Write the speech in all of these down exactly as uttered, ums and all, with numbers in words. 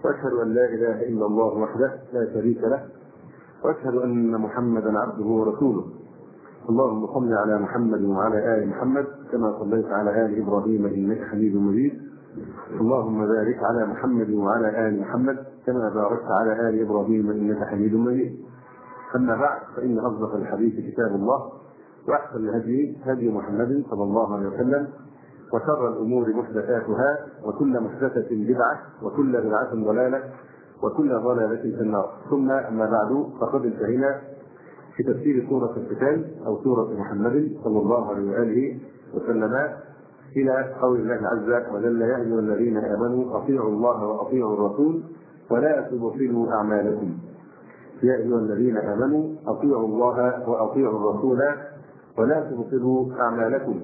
وأشهد أن لا إله إلا الله وحده لا شريك له، وأشهد أن محمدا عبده ورسوله. اللهم صل على محمد وعلى آل محمد كما صليت على آل إبراهيم إنك حميد مجيد. اللهم بارك على محمد وعلى آل محمد كما باركت على آل إبراهيم إنك حميد مجيد. أما بعد، فإن أصدق الحديث كتاب الله، وأحسن الهدي هدي محمد صلى الله عليه وسلم، وشر الأمور محدثاتها، وكل محدثة بدعة، وكل بدعة ضلالة، وكل ضلالة في النار. ثم أما بعد، فقد انتهينا في تفسير سورة القتال أو سورة محمد صلى الله عليه وآله وسلم إلى قول الله عز وجل: يا أيها الذين آمنوا أطيعوا الله وأطيعوا الرسول ولا تبطلوا أعمالكم. يا أيها الذين آمنوا أطيعوا الله وأطيعوا الرسول ولا تبطلوا أعمالكم.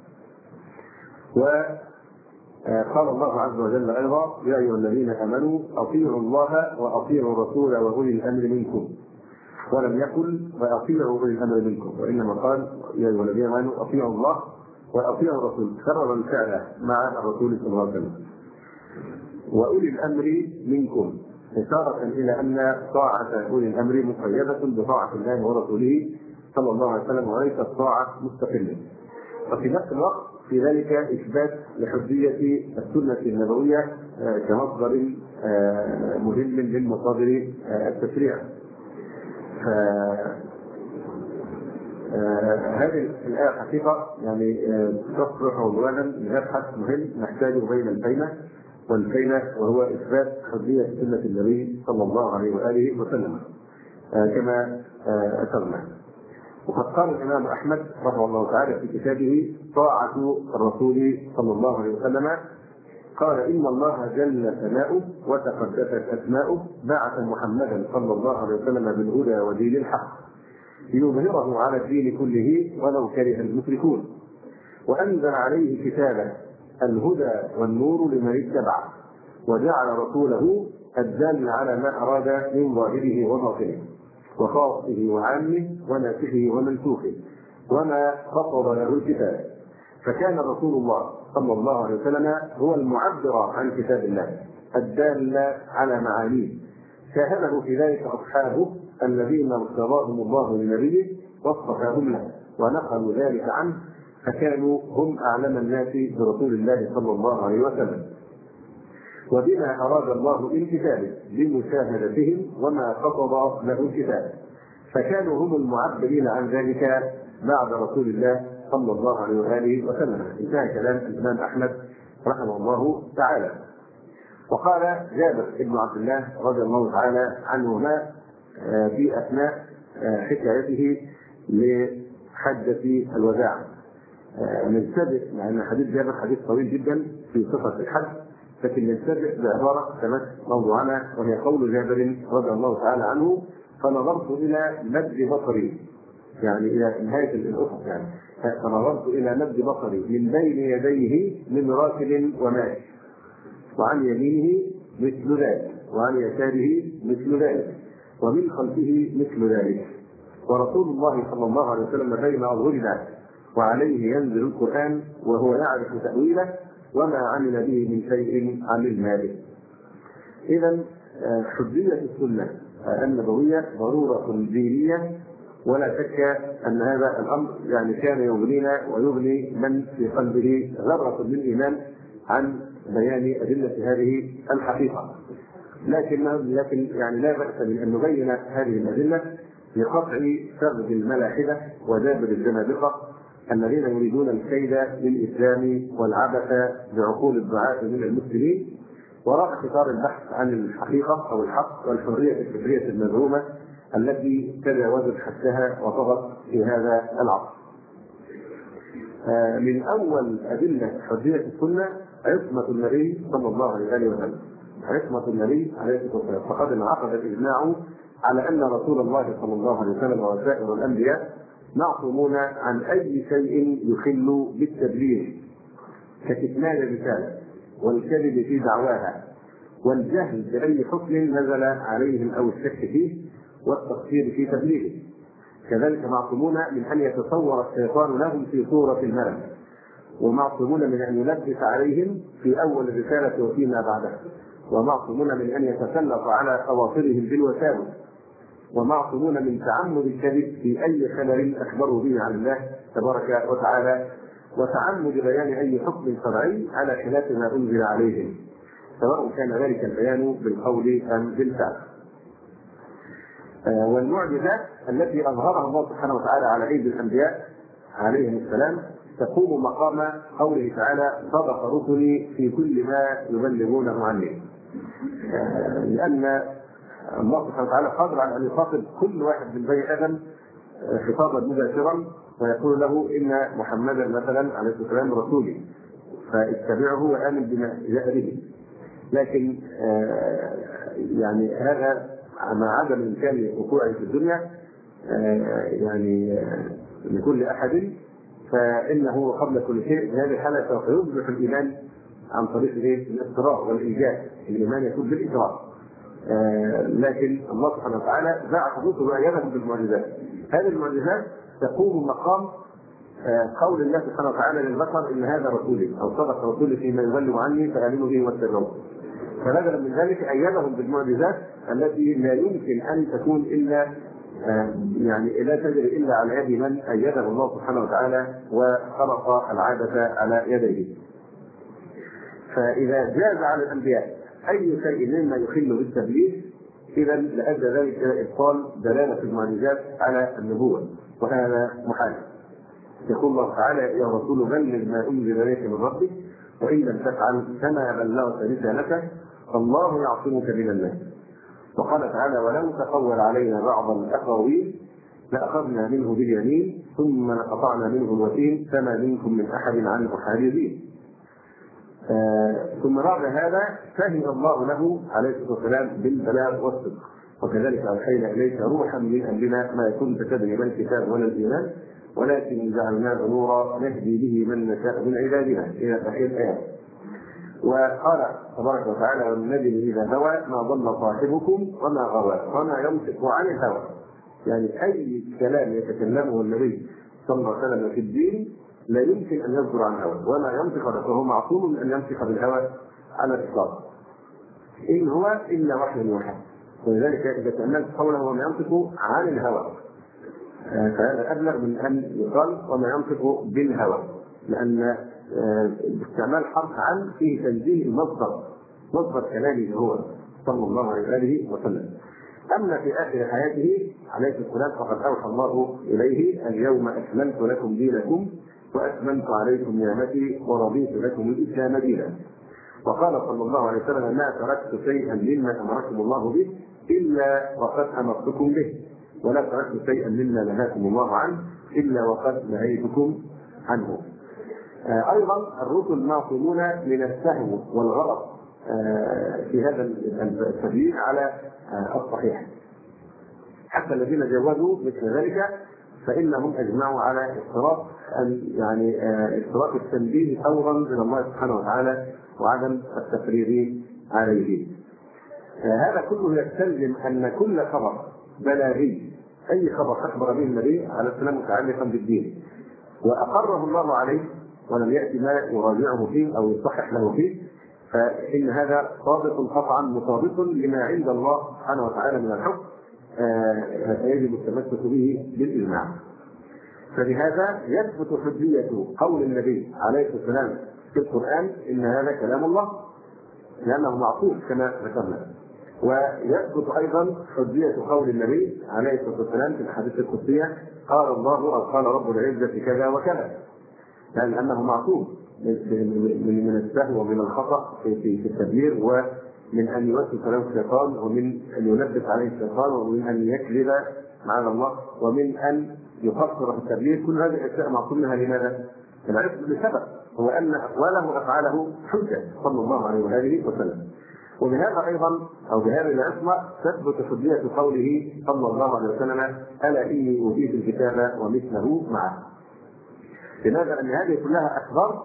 وقال الله عز وجل أيضا: يا أيها الذين آمنوا أطيعوا الله وأطيعوا الرسول وأولي الأمر منكم. ولم يقل وأطيعوا أولي الأمر منكم، وإنما قال: يا أيها الذين آمنوا أطيعوا الله وأطيعوا الرسول، كرر الفعل مع الرسول صلى الله عليه وسلم. وأولي الأمر منكم، إشارة إلى أن طاعة أولي الأمر مقيدة بطاعة الله ورسوله صلى الله عليه وسلم، وليست طاعة مستقلة. وفي نفس الوقت في ذلك إثبات لحجية السنة النبوية كمصدر مهم من مصادر التشريع. هذه الآية حقيقة يعني تصبح عنوانا لمبحث مهم نحتاج بين البينة والبينة، وهو إثبات حجية سنة النبي صلى الله عليه وآله وسلم كما أشرنا. وقد قال الإمام أحمد رحمه الله تعالى في كتابه طاعة الرسول صلى الله عليه وسلم، قال: إن الله جل ثناؤه وتقدست أسماؤه بعث محمدا صلى الله عليه وسلم بالهدى ودين الحق ليظهره على الدين كله ولو كره المشركون، وأنزل عليه كتابه الهدى والنور لمن اتبعه، وجعل رسوله الدال على ما أراد من ظاهره وباطنه وخاصه وعامه وناسخه ومنسوخه وما خطب له الكتاب. فكان رسول الله صلى الله عليه وسلم هو المعبر عن كتاب الله الدال على معانيه، شاهده في ذلك أصحابه الذين ارتضاهم الله لنبيه واصطفاهم له ونقلوا ذلك عنه، فكانوا هم أعلم الناس برسول الله صلى الله عليه وسلم وبما أراد الله من كتابه بمشاهدتهم وما خطب له الكتاب، فكانوا هم المعبرين عن ذلك بعد رسول الله صلى الله عليه وآله وسلم. انتهى كلام الإمام أحمد رحمه الله تعالى. وقال جابر بن عبد الله رضي الله تعالى عنهما في أثناء حكايته لحجة الوداع، ننتبه لأن حديث جابر حديث طويل جدا في صفة الحج، لكن ننتبه بعبارة تمس موضوعنا، وهي قول جابر رضي الله تعالى عنه: فنظرت إلى مد بصري، يعني إلى نهاية الأفق، يعني فنظرت إلى مد بصري من بين يديه من راكب وماشي، وعن يمينه مثل ذلك، وعن يساره مثل ذلك، ومن خلفه مثل ذلك، ورسول الله صلى الله عليه وسلم بين أظهرنا، وعليه ينزل القرآن وهو يعرف تأويله، وما عمل به من شيء عملنا به. إذن حجية السنة النبوية ضرورة دينية، ولا شك أن هذا الأمر يعني كان يغنينا ويغني من في قلبه ذرة من إيمان عن بيان أدلة هذه الحقيقة. لكن لكن يعني لا بأس من أن نبين هذه الأدلة لقطع سرد الملاحدة ودابر الزنادقة الذين يريدون الكيد للإسلام والعبث بعقول الدعاة من المسلمين، وراء اختصار البحث عن الحقيقة أو الحق والحرية الفكرية المزعومة التي تجاوزت حدها وطغت في هذا العصر. من أول أدلة حجية السنة عصمة النبي صلى الله عليه وسلم، عصمة النبي عليه الصلاة والسلام، فقد انعقد الإجماع على أن رسول الله صلى الله عليه وسلم وسائر الأنبياء معصومون عن أي شيء يخل بالتبليغ ككتمان الرسالة والكذب في دعواها والجهل بأي حكم نزل عليهم أو الشك فيه والتقصير في تبليغه. كذلك معصومون من أن يتصور الشيطان لهم في صورة الملك، ومعصومون من أن يلبس عليهم في أول الرسالة وفيما بعدها، ومعصومون من أن يتسلط على خواطرهم بالوساوس، ومعصومون من تعمد الكذب في أي خبر أخبروا به عن الله تبارك وتعالى، وتعمد بيان أي حكم شرعي على خلاف ما أنزل عليهم، سواء كان ذلك البيان بالقول أم بالفعل. آه والمعجزات التي أظهرها الله سبحانه وتعالى على أيدي الأنبياء عليهم السلام تقوم مقام قوله تعالى: صدق رسلي في كل ما يبلغونه عني. آه لأن الله سبحانه وتعالى قادر على أن يخاطب كل واحد من بني آدم خطابا مباشرا ويقول له: إن محمدا مثلا عليه الصلاة والسلام رسولي فاتبعه وآمن بما جاء به. لكن آه يعني هذا مع عدم إمكان وقوعه في الدنيا آه يعني آه لكل أحد، فإنه قبل كل شيء هذه الحالة سوف يصبح الإيمان عن طريق الاضطرار والإيجاب. الإيمان يكون بالإضطرار. آه لكن الله سبحانه وتعالى بعث رسله وأيدهم بالمعجزات. هذه المعجزات تقوم مقام آه قول الله سبحانه وتعالى للبشر: إن هذا رسولي، أو صدق رسولي فيما يبلغ عني فآمنوا به واتبعوه. فبدلا من ذلك أيدهم بالمعجزات التي لا يمكن أن تكون إلا آه يعني لا تجري إلا على يد من أيده الله سبحانه وتعالى وخلق العادة على يديه. فإذا جاز على الأنبياء أي شيء مما يخل بالتبليغ إذا لأدى ذلك إلى إبطال دلالة المعجزات على النبوة، وهذا محال. يقول الله تعالى: يا رسول بلغ ما أنزل إليك من ربك وإن لم تفعل فما بلغت رسالته فالله يعصمك من الناس. وقال تعالى: ولو تقول علينا بعض الأقاويل لأخذنا منه باليمين ثم لقطعنا منه الوتين فما منكم من أحد عنه حاجزين. آه ثم بعد هذا فهم الله له عليه الصلاة والسلام بالبلاغ والصدق: وكذلك أوحينا إليك روحا من أمرنا ما كنت تدري ما الكتاب ولا الإيمان ولكن جعلناه نورا نهدي به من نشاء من عبادنا إلى آخر الآيات. وقال تبارك وتعالى: والنجم إذا هوى ما ضل صاحبكم وما غوى وما ينطق عن الهوى. يعني أي كلام يتكلمه النبي صلى الله عليه وسلم في الدين لا يمكن أن يصدر عن هوى، وما ينطق فهو معصوم من أن ينطق بالهوى على الإطلاق، إن هو إلا وحي يوحى. ولذلك إذا تأملت قوله وما ينطق عن الهوى فهذا أبلغ من أن يقال وما ينطق بالهوى، لأن استعمال حرف عن فيه تنزيه المصدر، مصدر كلامه هو صلى الله عليه وسلم. أما في آخر حياته عليه السلام فقد أوحى الله إليه: اليوم أكملت لكم دينكم وأتممت عليكم نعمتي ورضيت لكم الإسلام دينا. وقال صلى الله عليه وسلم: ما تركت شيئا مما أمركم الله به إلا وقد أمرتكم به، ولا تركت شيئا مما نهاكم الله عنه إلا وقد نهيتكم عنه. آه أيضا الرسل معصومون من السهو والغلط آه في هذا التبليغ على آه الصحيح. حتى الذين جوزوا مثل ذلك فإنهم أجمعوا على اشتراط يعني آه اشتراط التنبيه فورا إلى الله سبحانه وتعالى وعدم التفريغ عليه. آه هذا كله يستلزم أن كل خبر بلاغي، أي خبر أخبر به النبي عليه السلام متعلقا بالدين وأقره الله عليه ولم يأتي ما يراجعه فيه أو يصحح له فيه، فإن هذا صادق قطعا مطابق لما عند الله سبحانه وتعالى من الحكم، فيجب التمسك به بالإجماع. فلهذا يثبت حجية قول النبي عليه الصلاة والسلام في القرآن إن هذا كلام الله لأنه معصوم كما ذكرنا. ويثبت أيضا حجية قول النبي عليه الصلاة والسلام في الحديث القدسية: قال الله أو قال رب العزة كذا وكذا، لأن أنه معصوم من من السهو ومن الخطأ في في التبليغ، ومن أن يوسوس له الشيطان، ومن أن يلبس عليه الشيطان، ومن أن يكذب مع الله، ومن أن يقصر في التبليغ. كل هذه الأشياء معصوم منها. لماذا؟ العلم لسبب، هو أن أقواله وأفعاله حجة صلى الله عليه وآله وسلم. وبهذا أيضا أو بهذه العصمة تثبت حجية قوله صلى الله عليه وسلم: ألا إني أوتيت الكتاب ومثله معه. لماذا؟ أن هذه كلها أخبار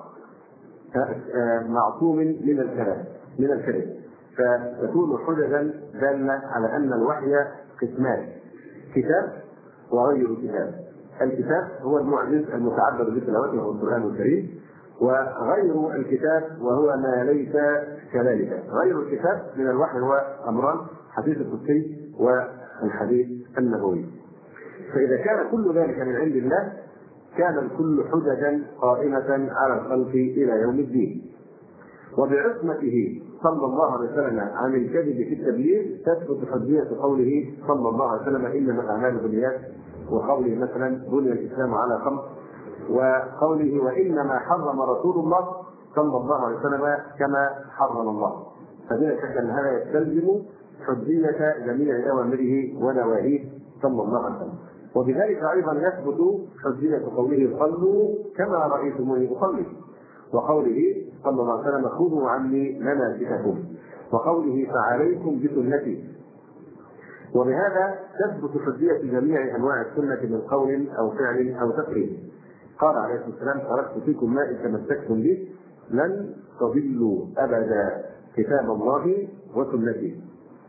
معصوم من الكلام من الكذب، فتكون حججا دالة على أن الوحي قسمان: كتاب وغير كتاب. الكتاب هو المعجز المتعبد بتلاوته وهو القرآن الكريم، وغير الكتاب وهو ما ليس كذلك. غير الكتاب من الوحي هو أمران: حديث القدسي والحديث النبوي. فإذا كان كل ذلك من عند الله كان الكل حججا قائمة على الخلق إلى يوم الدين. وبعصمته صلى الله عليه وسلم عن الكذب في التبليغ تثبت حجية قوله صلى الله عليه وسلم: إنما الأعمال بالنيات، وقوله مثلا: بني الإسلام على خمس، وقوله: وإنما حرم رسول الله صلى الله عليه وسلم كما حرم الله. فبلا شك أن هذا يستلزم حجية جميع أوامره ونواهيه صلى الله عليه وسلم. وبذلك أيضا يثبت حجية قوله: صلوا كما رأيتموني أصلي، وقوله صلى الله عليه وسلم: خذوا عني مناسككم، وقوله: فعليكم بسنتي. وبهذا تثبت حجية جميع أنواع السنة من قول أو فعل أو تقرير. قال عليه الصلاة والسلام: تركت فيكم ما إن تمسكتم به لن تضلوا أبدا، كتاب الله وسنتي.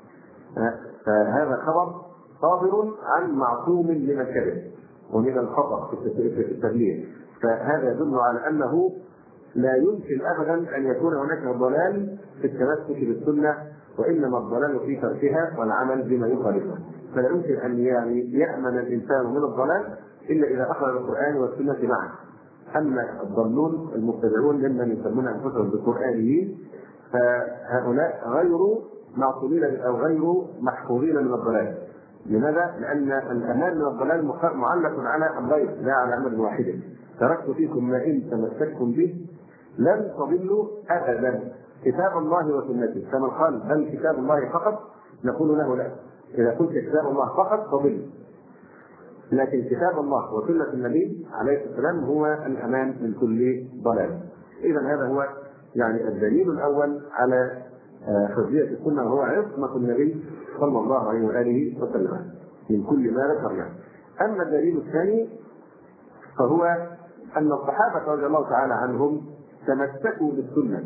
فهذا خبر صادر عن معصوم من الكذب ومن الخطأ في التبليغ، فهذا يدل على أنه لا يمكن أبدا أن يكون هناك ضلال في التمسك بالسنة، وإنما الضلال في تركها والعمل بما يخالفها. فلا يمكن أن يعني يأمن الإنسان من الضلال إلا إذا أخذ القرآن والسنة معا. أما الضالون المبتدعون ممن يسمون أنفسهم بالقرآنيين فهؤلاء غير معصومين أو غير محفوظين من الضلال. لماذا؟ لأن الأمان من الضلال معلق على أمرين لا على أمر واحد. تركت فيكم ما إن تمسكتم به لن تضلوا أبدا، كتاب الله وسنته. فمن قال بل كتاب الله فقط نقول له لا، إذا قلت كتاب الله فقط تضل، لكن كتاب الله وسنة النبي عليه السلام هو الأمان من كل ضلال. إذا هذا هو يعني الدليل الأول على حجية السنة، وهو عصمة النبي صلى الله عليه وآله وسلم من كل ما ذكرنا. أما الدليل الثاني فهو أن الصحابة رضي الله تعالى عنهم تمسكوا بالسنة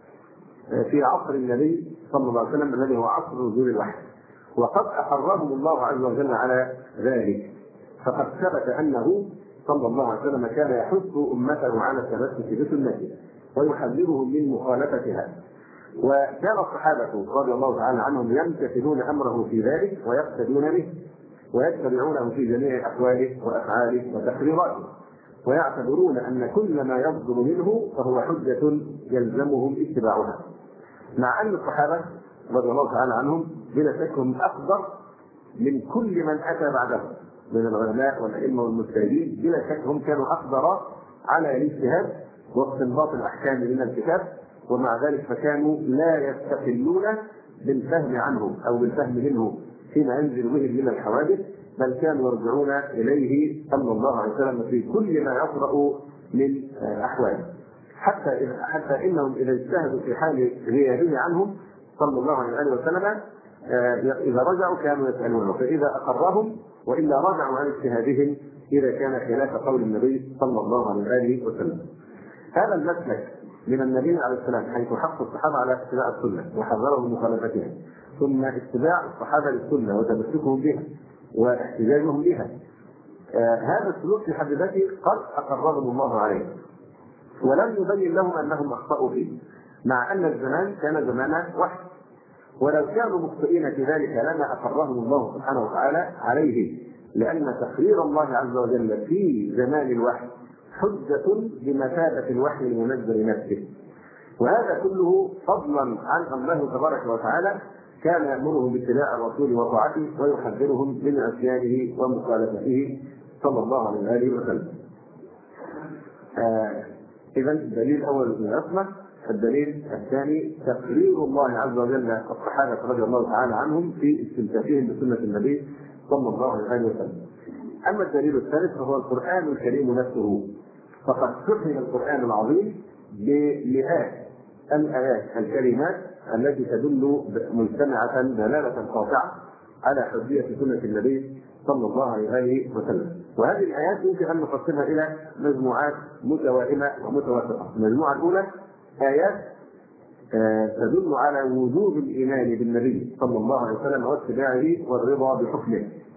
في عصر النبي صلى الله عليه وسلم الذي هو عصر نزول الوحي، وقد أقرهم الله عز وجل على ذلك. فقد ثبت أنه صلى الله عليه وسلم كان يحث أمته على التمسك بسنته ويحذرهم من مخالفتها، وكان الصحابة رضي الله تعالى عنهم يمتثلون أمره في ذلك ويقتدون به ويتبعونه في جميع أقواله وأفعاله وتقريراته، ويعتبرون أن كل ما يصدر منه فهو حجة يلزمهم اتباعها. مع أن الصحابة رضي الله تعالى عنهم بلا شك هم أقدر من كل من أتى بعدهم من العلماء والأئمة والمجتهدين، بلا شك هم كانوا أقدر على الاجتهاد واستنباط الأحكام من الكتاب، ومع ذلك فكانوا لا يستقلون بالفهم عنه أو بالفهم منه فيما ينزل به من الحوادث، بل كانوا يرجعون إليه صلى الله عليه وسلم في كل ما يطرأ من أحواله، حتى حتى إنهم إذا اجتهدوا في حال غيابه عنهم صلى الله عليه وسلم إذا رجعوا كانوا يسألونه، فإذا أقرهم وإلا رجعوا عن اجتهادهم إذا كان خلاف قول النبي صلى الله عليه وسلم. هذا المسلك من النبي عليه السلام حيث حث الصحابة على اتباع السنة وحذرهم من مخالفتها، ثم اتباع الصحابة للسنة وتمسكهم بها واحتجاجهم بها، آه هذا السلوك في حد ذاته قد أقرهم الله عليه ولم يبين لهم أنهم أخطأوا فيه، مع أن الزمان كان زمان وحي، ولو كانوا مخطئين في ذلك لما أقرهم الله سبحانه وتعالى عليه، لأن تقرير الله عز وجل في زمان الوحي حجة بمثابة الوحي المنزل نفسه. وهذا كله فضلا عن الله تبارك وتعالى كان يأمرهم باتباع الرسول وطاعته ويحذرهم من عصيانه ومخالفته صلى الله عليه وسلم. آه إذا الدليل الأول من العصمة. الدليل الثاني تقرير الله عز وجل الصحابة رضي الله تعالى عنهم في استمساكهم بسنة النبي صلى الله عليه وسلم. أما الدليل الثالث فهو القرآن الكريم نفسه، فقد فهم القرآن العظيم بمئات الآيات الكريمات التي تدل مجتمعة دلالة قاطعة على حجية سنة النبي صلى الله عليه وسلم. وهذه الآيات يمكن أن نقسمها إلى مجموعات متوائمة ومتوافقة. المجموعة الأولى آيات تدل على وجوب الإيمان بالنبي صلى الله عليه وسلم واتباعه والرضا بحكمه،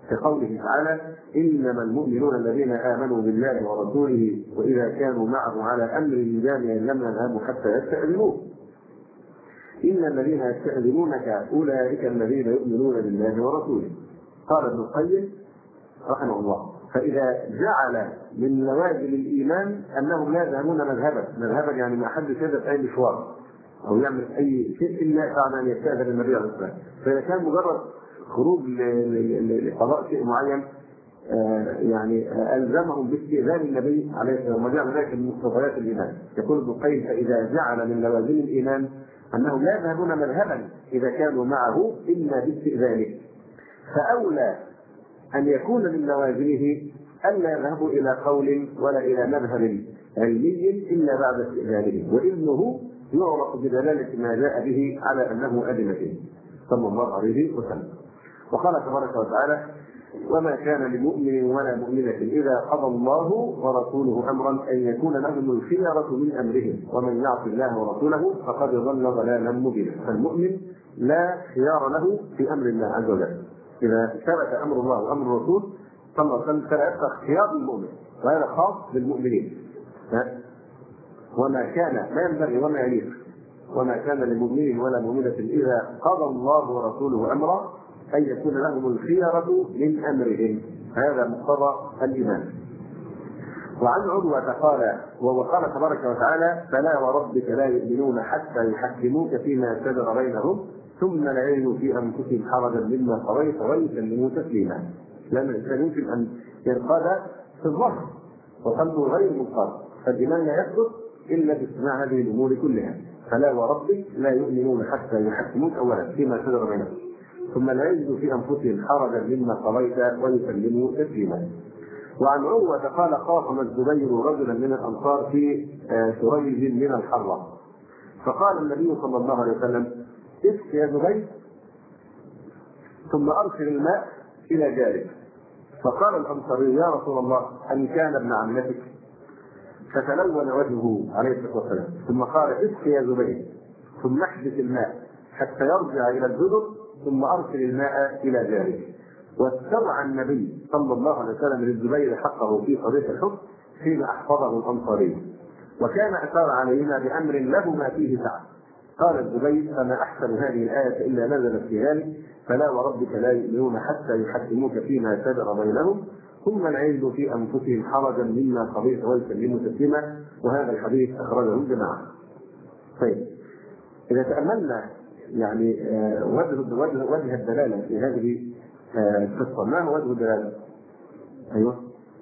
كقوله تعالى: إنما المؤمنون الذين آمنوا بالله ورسوله وإذا كانوا معه على أمر جامع لم يذهبوا حتى يستأذنوه. إن الذين يستأذنونك أولئك الذين يؤمنون بالله ورسوله. قال ابن القيم رحمه الله: فإذا جعل من لوازم الإيمان أنهم لا يذهبون مذهبا، مذهبا يعني ما حدش يذهب أي مشوار أو يعمل أي شيء إلا بعد أن يستأذن النبي عليه الصلاة والسلام. فإذا كان مجرد خروج لقضاء شيء معين يعني ألزمهم باستئذان النبي عليه الصلاة والسلام، وجعل ذلك من مقتضيات الإيمان. يقول ابن القيم: فإذا جعل من لوازم الإيمان أنهم لا يذهبون مذهبا إذا كانوا معه إلا باستئذانه، فأولى أن يكون من لوازمه ألا يذهبوا إلى قول ولا إلى مذهب علمي إلا بعد استئذانه، وإذنه يعرف بدلالة ما جاء به على أنه أذن به صلى الله عليه وسلم. وقال تبارك وتعالى: وما كان لمؤمن ولا مؤمنة إذا قضى الله ورسوله أمرا أن يكون لهم الخيرة من أمرهم ومن يعص الله ورسوله فقد ضل ضلالا مبينا. فالمؤمن لا خيار له في أمر الله عز وجل. إذا ثبت أمر الله وأمر الرسول صلى الله عليه وسلم فلا يبقى اختيار للمؤمن، وهذا خاص بالمؤمنين. وما كان لا ينبغي وما يليق وما كان لمؤمن ولا مؤمنة إذا قضى الله ورسوله أمرا أن يكون لهم الخيرة من أمرهم. هذا مقتضى الإيمان. وعن عروة قال: وقال تبارك وتعالى: فلا وربك لا يؤمنون حتى يحكموك فيما شجر بينهم ثم لا يجدوا في أنفسهم حرجا مما قضيت ويسلموا تسليما. لأن الإنسان يمكن أن ينقاد في الظهر وقلبه غير منقاد، فالإيمان لا يثبت إلا باستماع هذه الأمور كلها. فلا وربك لا يؤمنون حتى يحكموك أولا فيما شجر بينهم ثم لا يجدوا في أنفسهم حرجا مما قضيت ويسلموا تسليما. وعن عروة قال: خاصم الزبير رجلا من الأنصار في شريج من الحرة، فقال النبي صلى الله عليه وسلم: اسق يا زبير ثم أرسل الماء إلى جارك. فقال الأنصاري: يا رسول الله أن كان ابن عمتك؟ فتلون وجهه عليه الصلاة والسلام، ثم قال: اسق يا زبير ثم احبس الماء حتى يرجع إلى الجدر ثم أرسل الماء إلى جارك. واسترعى النبي صلى الله عليه وسلم للزبير حقه في قضية الحكم حين أحفظه الأنصاري، وكان أثار عليهما بأمر لهما فيه سعة. قال الزبير: فما أحسن هذه الآية إلا نزلت في ذلك: فلا وربك لا يؤمنون حتى يحكموك فيما شجر بينهم ثم لا يجدوا في أنفسهم حرجا مما قضيت ويسلموا تسليما. وهذا الحديث أخرجه الجماعة. طيب، إذا تأملنا يعني وجه وجه وجه الدلالة في هذه القصة، ما هو وجه الدلالة؟ أيوه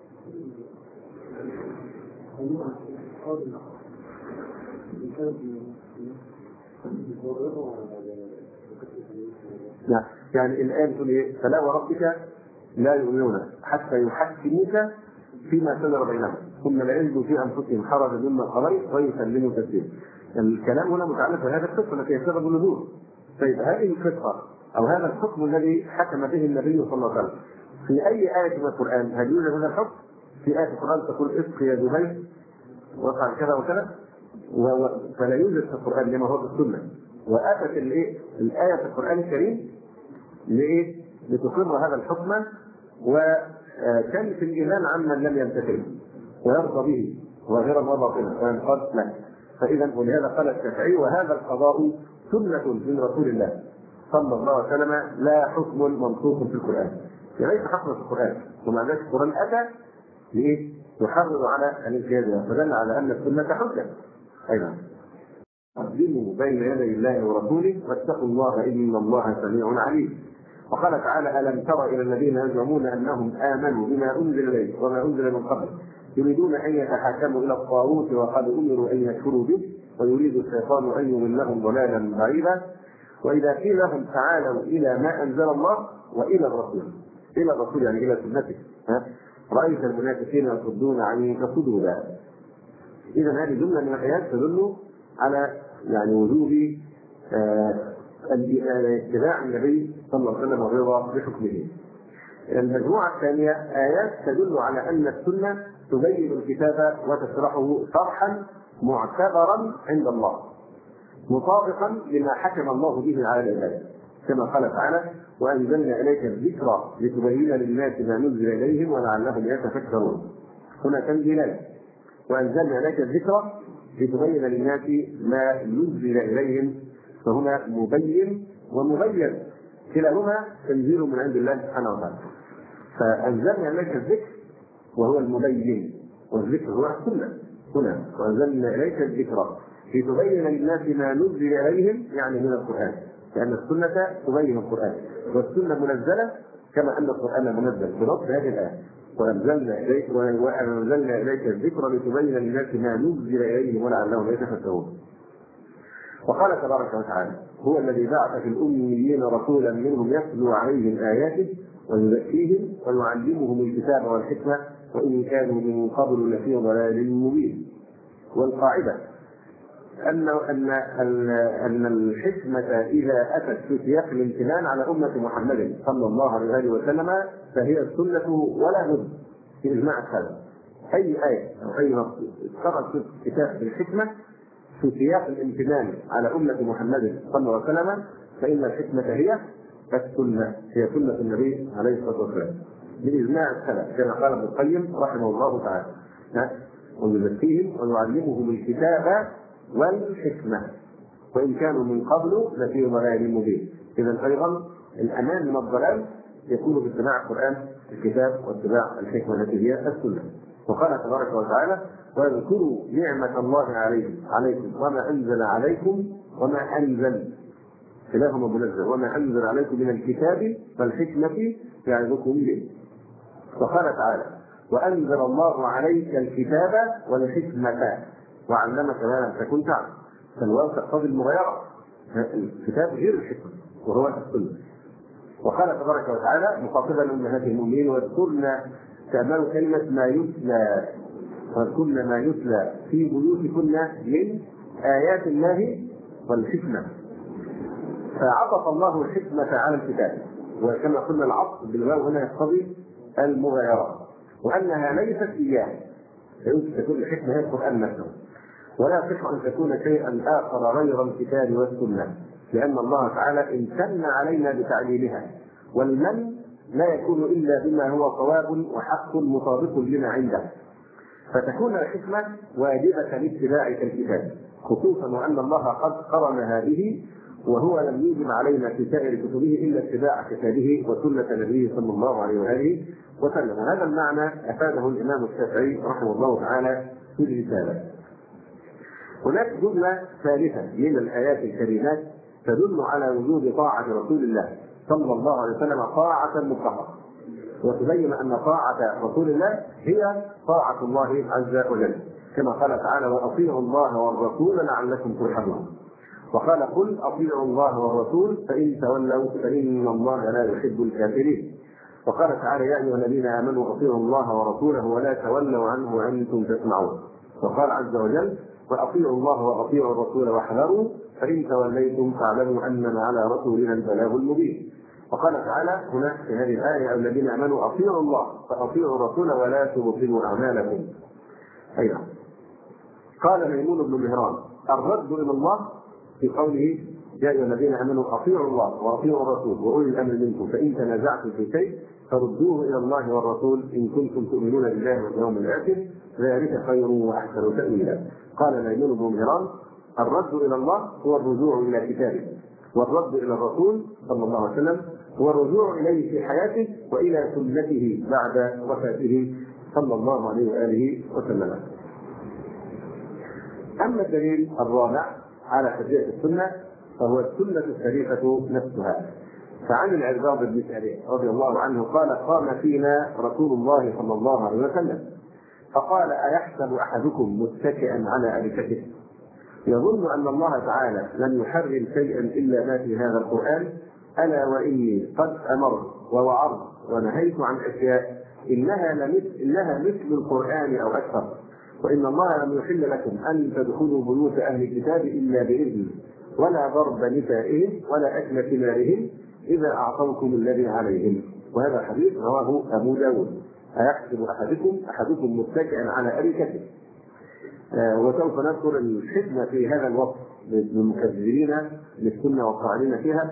يعني الآن تقول إيه؟ فلا وربك لا يؤمنون حتى يحكموك فيما شجر بينهم ثم لا يجدوا في أنفسهم حرجا مما قضيت ويسلموا تسليما. الكلام هنا متعلق بهذا القصة التي هي سبب النزول. طيب، هذه القصة أو هذا الحكم الذي حكم به النبي صلى الله عليه وسلم في أي آية من القرآن هل يوجد هذا الحكم؟ في آية القرآن تقول: اسق يا زبير وقع كذا وكذا، فلا يوجد في القرآن لما هو في السنة. وأتت الآية في القرآن الكريم لإيه؟ لتقر هذا الحكم، وكان في الإيمان عمن لم يمتثل ويرضى به ظاهرا وباطنا وينقاد له. فإذا ولهذا قال الشافعي: وهذا القضاء سنة من رسول الله صلى الله عليه وسلم لا حكم منصوص في القرآن. ليس حكم في القرآن، ومع ذلك القرآن أتى لإيه؟ يحرض على الانقياد، فدل على أن السنة حجة. أيضا قدموا بين يدي الله ورسوله واتقوا الله إن الله سميع عليم. وقال تعالى: ألم تر إلى الذين يزعمون أنهم آمنوا بما أنزل إليك وما أنزل من قبل يريدون أن يتحاكموا إلى الطاغوت وقد أمروا أن يكفروا به ويريد الشيطان أن يضلهم ضلالا بعيدا. وإذا قيل لهم تعالوا إلى ما أنزل الله وإلى الرسول، إلى الرسول يعني إلى سنته، رأيت المنافقين يصدون عنك صدودا. إذا هذه جملة من الآيات تدل على يعني وجوب اتباع النبي صلى الله عليه وسلم والرضا بحكمه. المجموعة الثانية آيات تدل على أن السنة تبين الكتاب وتشرحه شرحا معتبرا عند الله مطابقا لما حكم الله به على العباد. كما قال تعالى: وأنزلنا إليك الذكر لتبين للناس ما نزل إليهم ولعلهم يتفكرون. هنا تنزيلان: وأنزلنا إليك الذكر لتبين للناس ما نزل إليهم، فهنا مبين ومبين، كلاهما تنزيل من عند الله سبحانه وتعالى. فأنزلنا إليك الذكر وهو المبين، والذكر هو السنة. هنا وأنزلنا إليك الذكر لتبين للناس ما نزل إليهم، يعني من القرآن، لأن السنة تبين القرآن، والسنة منزلة كما أن القرآن منزل، بنص هذه الآية: وأنزلنا إليك وأنزلنا إليك الذكر لتبين للناس ما نزل إليهم ولعلهم يتفكرون. وقال تبارك وتعالى: هو الذي بعث في الأميين رسولا منهم يتلو عليهم آياته ويزكيهم ويعلمهم الكتاب والحكمة وإن كانوا من قبل لفي ضلال مبين. والقاعدة أن أن أن الحكمة إذا أتت في سياق الامتنان على أمة محمد صلى الله عليه وسلم فهي السنة ولا بد في إجماع السلف. أي آية أو أي نص اشترط في كتاب الحكمة في سياق الامتنان على أمة محمد صلى الله عليه وسلم فإن الحكمة هي السنة، هي سنة النبي عليه الصلاة والسلام بإجماع السلف، كما قال ابن القيم رحمه الله تعالى: ويزكيهم ويعلمهم الكتاب والحكمة وإن كانوا من قبل لفي ضلال مبين. إذا أيضا الأمان من الضلال يكون باتباع القرآن الكتاب واتباع الحكمة التي هي السنة. وقال تبارك وتعالى: واذكروا نعمة الله عليكم عليكم وما أنزل عليكم وما أنزل كلاهما منزل وما أنزل عليكم من الكتاب والحكمة يعظكم به. وقال تعالى: وأنزل الله عليك الكتاب والحكمة وعلمك ما لم تكن تعلم. فالواو تقتضي المغايرة، الكتاب غير الحكمة وهو السنة. وقال تبارك وتعالى مخاطبا أمهات المؤمنين: واذكرن تعملوا كلمة ما يتلى واذكرن ما يتلى في بيوتكن من آيات الله والحكمة. فعطف الله الحكمة على الكتاب، وكما قلنا العطف بالواو هنا يقتضي المغايرة، وأنها ليست إياه، فيمكن تكون الحكمة هي القرآن نفسه، ولا يصح أن تكون شيئا آخر غير الكتاب والسنة، لأن الله تعالى امتن علينا بتعليمها، والمن لا يكون إلا بما هو صواب وحق مطابق لما عنده. فتكون الحكمة واجبة لاتباع الكتاب، خصوصا وأن الله قد قرنها به، وهو لم يوجب علينا في سائر كتبه إلا اتباع كتابه وسنة نبيه صلى الله عليه وآله وسلم. وهذا المعنى أفاده الإمام الشافعي رحمه الله تعالى في الرسالة. هناك جملة ثالثة من الآيات الكريمات تدل على وجوب طاعة رسول الله صلى الله عليه وسلم طاعة مطلقة، وتبين أن طاعة رسول الله هي طاعة الله عز وجل، كما قال تعالى: وأطيعوا الله والرسول لعلكم ترحمون. وقال: قل أطيعوا الله والرسول فإن تولوا فإن الله لا يحب الكافرين. وقال تعالى: يا أيها الذين آمنوا أطيعوا الله ورسوله ولا تولوا عنه وأنتم تسمعون. وقال عز وجل: وأطيعوا الله وأطيعوا الرسول واحذروا فإن توليتم فاعلموا أنما على رسولنا البلاغ المبين. وقال تعالى هناك في هذه الآية: الذين آمنوا أطيعوا الله فأطيعوا الرسول ولا تبطلوا أعمالكم. أيضا قال ميمون بن مهران: الرد إلى الله في قوله: يا أيها الذين آمنوا أطيعوا الله وأطيعوا الرسول وأولي الأمر منكم فإن تنازعتم في شيء فردوه إلى الله والرسول إن كنتم تؤمنون بالله واليوم الآخر ذلك خير وأحسن تأويلا. قال ميمون بن مهران: الرد إلى الله هو الرجوع إلى كتابه، والرد إلى الرسول صلى الله عليه وسلم هو الرجوع إليه في حياته وإلى سنته بعد وفاته صلى الله عليه وآله وسلم. أما الدليل الرابع على حجية السنة فهو السنة الشريفة نفسها. فعن العرباض بن سارية رضي الله عنه قال: قام فينا رسول الله صلى الله عليه وسلم فقال: أيحسب أحدكم متكئا على أريكته يظن أن الله تعالى لم يحرم شيئا إلا ما في هذا القرآن؟ ألا وإني قد أمرت ووعظت ونهيت عن أشياء إنها لمثل إنها مثل القرآن أو أكثر، وإن الله لم يحل لكم أن تدخلوا بيوت أهل الكتاب إلا بإذنه ولا ضرب نسائهم ولا أكل ثمارهم إذا أعطوكم الذي عليهم. وهذا الحديث رواه أبو داود. أيحسب أحدكم أحدكم متكئا على أريكته. آه وسوف نذكر الحكمة في هذا الوصف للمكذبين للسنة والطاعنين فيها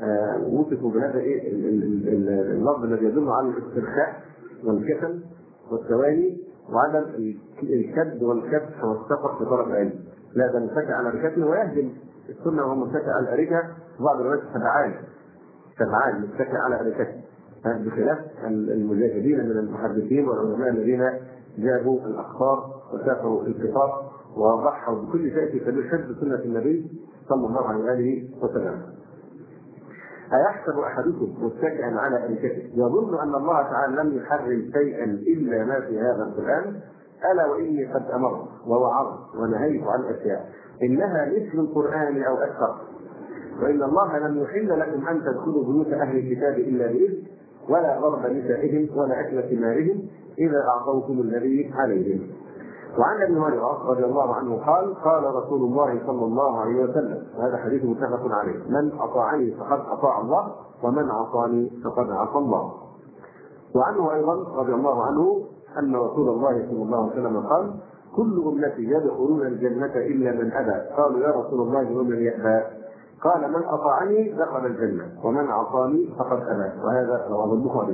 وصفوا بهذا ايه اللفظ الذي يدل على الاسترخاء والكسل والتواني وعدم الكد والكبح والسفر في طرف العلم. لا، ده متكئ على ركبته ويهدم السنه وهو متكئ على الاريكه، وبعض الروايات سبعان سبعان متكئ على اريكته، بخلاف المجاهدين من المحدثين والعلماء الذين جابوا الاخبار وسافروا القطار وضحوا بكل شيء في سبيل حفظ سنه النبي صلى الله عليه واله وسلم. أيحسب أحدكم متكئا على أريكته يظن أن الله تعالى لم يحرم شيئا إلا ما في هذا القرآن؟ ألا وإني قد أمرت ووعظت ونهيت عن أشياء إنها مثل القرآن أو أكثر، وإن الله لم يحل لكم أن تدخلوا بيوت أهل الكتاب إلا بإذن ولا ضرب نسائهم ولا أكل ثمارهم إذا أعطوكم الذي عليهم. وعن ابن هريرة رضي الله عنه قال قال رسول الله صلى الله عليه وسلم، وهذا حديث متفق عليه: من أطاعني فقد أطاع الله ومن عصاني فقد عصى الله. وعنه أيضا رضي الله عنه أن رسول الله صلى الله عليه وسلم قال: كل أمتي يدخلون الجنة إلا من أبى. قالوا يا رسول الله ومن يأبى؟ قال: من أطاعني دخل الجنة ومن عصاني فقد أبى. وهذا رواه البخاري.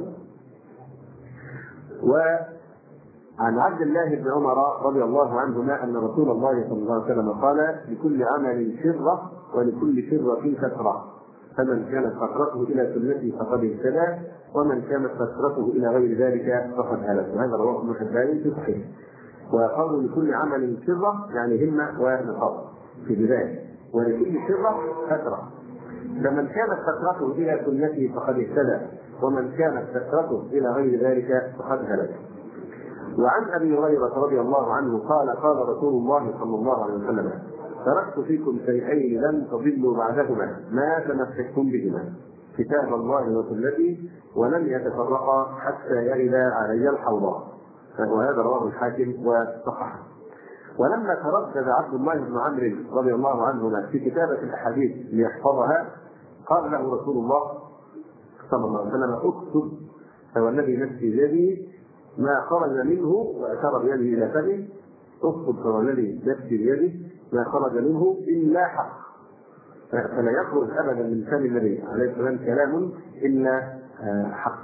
وعن عبد الله بن عمر رضي الله عنهما أن رسول الله صلى الله عليه وسلم قال: لكل عمل شرة ولكل شرة فترة، فمن كانت فترته إلى سنتي فقد اهتدى ومن كانت فترته إلى غير ذلك فقد هلك. وهذا رواه ابن حبان في صحيح. وقالوا لكل عمل شرة يعني همة ونقاط في بداية، ولكل شرة فترة، فمن كانت فترته إلى سنتي فقد اهتدى ومن كانت فترته إلى غير ذلك فقد هلك. وعن أبي هريرة رضي الله عنه قال قال رسول الله صلى الله عليه وسلم: تركت فيكم شيئين لن تضلوا بعدهما ما تمسكتم بهما، كتاب الله وسنتي ولن يتفرقا حتى يرد علي الحوض. وهذا رواه الحاكم وصححه. ولما تردد عبد الله بن عمرو رضي الله عنهما في كتابة الأحاديث ليحفظها قال له رسول الله صلى الله عليه وسلم: اكتب فوالذي نفسي بيده ما خرج منه، وأشار بيده إلى فمه: اكتب فوالذي نفسي بيده ما خرج منه إلا حق. فلا يخرج أبدا من فم النبي عليه الصلاة والسلام كلام إلا حق.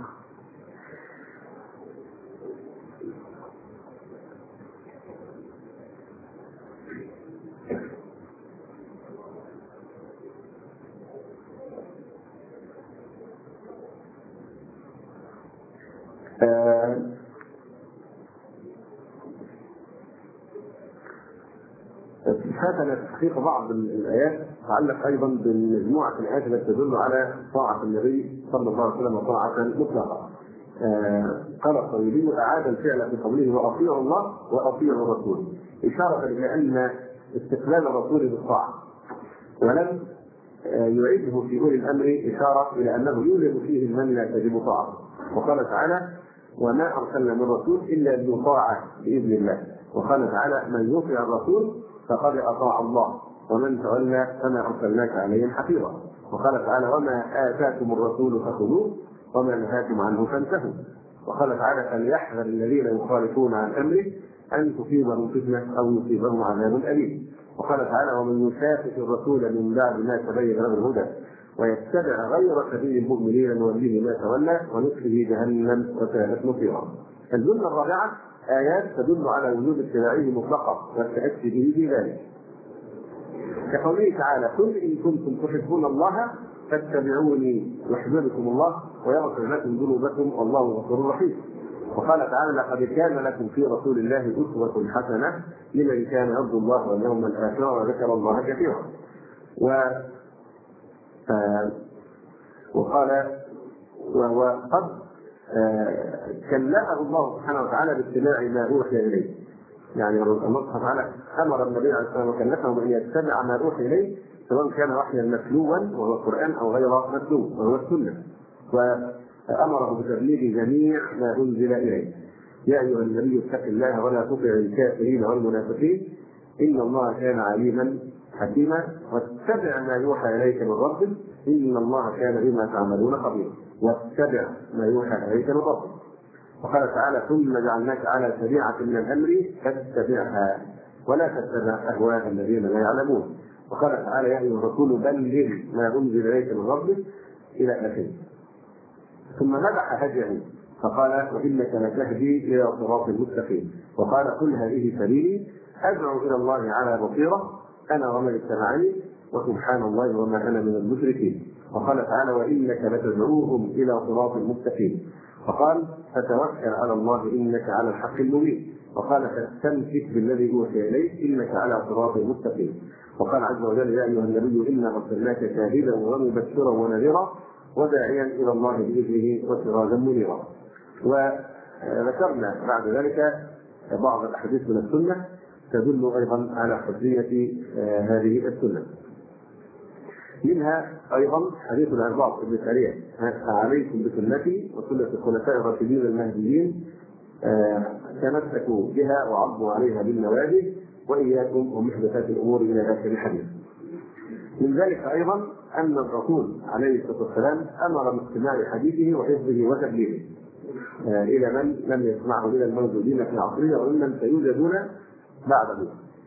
فاتنا تحقيق بعض الآيات تتعلق أيضا بمجموعة الآيات التي تدل على طاعة النبي صلى الله عليه وسلم طاعة مطلقة. قال الطويلي: أعاد الفعل في قوله: وأطيعوا الله وأطيعوا الرسول، إشارة إلى أن استقلال الرسول بالطاعة، ولم يعده في أولي الأمر إشارة إلى أنه يوجد فيه من لا تجب طاعته. وقال تعالى: وما أرسلنا من رسول إلا ليطاع بإذن الله. وقال تعالى: من يطع الرسول فقد أطاع الله ومن تولى فما أرسلناك عليهم حفيظا. وقال تعالى: وما آتاكم الرسول فخذوه وما نهاكم عنه فانتهوا. وقال تعالى: فليحذر الذين يخالفون عن أمره أن تصيبهم فتنة أو يصيبهم عذاب أليم. وقال تعالى: ومن يشاقق الرسول من بعد ما تبين له الهدى ويتبع غير سبيل المؤمنين نوليه ما تولى ونصله جهنم وساءت مصيرا. الجملة الرابعة آيات تدل على وجوب اتباعه مطلقا والتأسي به في ذلك، كقوله تعالى: قل إن كنتم تحبون الله فاتبعوني يحببكم الله ويغفر لكم ذنوبكم والله غفور رحيم. وقال تعالى: لقد كان لكم في رسول الله أسوة حسنة لمن كان يرجو الله واليوم الآخر وذكر الله كثيرا. و آه وقال: وقد آه كلفه الله سبحانه وتعالى باتباع ما أوحي إليه. يعني الله سبحانه وتعالى أمر النبي عليه الصلاة والسلام وكلفه بأن يتبع ما أوحي إليه، سواء كان وحيا متلوا وهو القرآن أو غير متلو وهو السنة. وأمره بتبليغ جميع ما أنزل إليه. يا أيها النبي اتق الله ولا تطع الكافرين والمنافقين إن الله كان عليما حكيما واتبع ما يوحى إليك من ربك إن الله كان بما تعملون خبيرا. واتبع ما يوحى إليك من ربك. وقال تعالى: ثم جعلناك على شريعة من الأمر فاتبعها ولا تتبع أهواء الذين لا يعلمون. وقال تعالى: يا أيها الرسول بلغ ما أنزل إليك من ربك إلى آخره. ثم مدح هديه فقال وإنك لتهدي إلى صراط مستقيم، وقال قل هذه سبيلي أدعو إلى الله على بصيرة أنا ومن اتبعني وسبحان الله وما أنا من المشركين. وقال تعالى وإنك لتدعوهم إلى صراط مستقيم، وقال فتوكل على الله إنك على الحق المبين، وقال فاستمسك بالذي أوحي إليك إنك على صراط مستقيم. وقال عز وجل يا أيها النبي إنا أرسلناك شاهدا ومبشرا ونذيرا وداعيا إلى الله بإذنه وسراجا منيرا. وذكرنا بعد ذلك بعض الأحاديث من السنة تدل أيضا على حجية هذه السنة. منها أيضا حديث العرباض بن سارية عليكم بسنتي وسنة الخلفاء الراشدين المهديين تمسكوا بها وعضوا عليها بالنواجذ وإياكم ومحدثات الأمور إلى آخر الحديث. من ذلك أيضا أن الرسول عليه الصلاة والسلام أمر باستماع حديثه وحفظه وتبليغه إلى من لم يسمعه من الموجودين في عصرنا وممن سيوجدون بعده،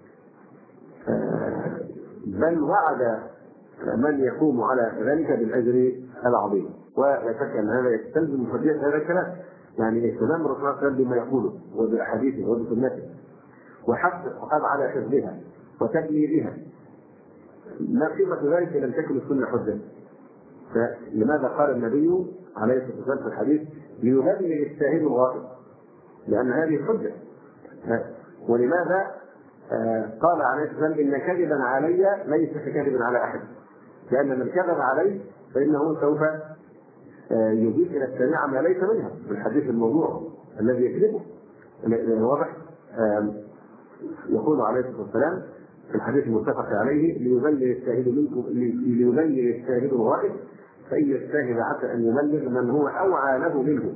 بل وعد من يقوم على ذلك بالأجر العظيم. ولا شك أن هذا يستلزم حجية هذا الكلام، يعني اهتمام الرسول صلى الله عليه وسلم بما يقوله وبأحاديثه وبسنته وحث الصحابة على حفظها وتبليغها. ما قيمة ذلك لم تكن السنة حجة؟ فلماذا قال النبي عليه الصلاة والسلام في الحديث ليبلغ الشاهد الغائب؟ لأن هذه حجة. ولماذا قال عليه الصلاة والسلام إن كذبا علي ليس ككذب على أحد؟ لأن من كذب عليه فإنه سوف يضيف إلى السميع ما ليس منها بالحديث الموضوع الذي يكذبه. واضح؟ يقول عليه الصلاة والسلام في الحديث المتفق عليه ليبلغ الشاهد منكم ليبلغ الشاهد الغائب فإن يجتهد حتى أن يبلغ من هو أوعى له منه.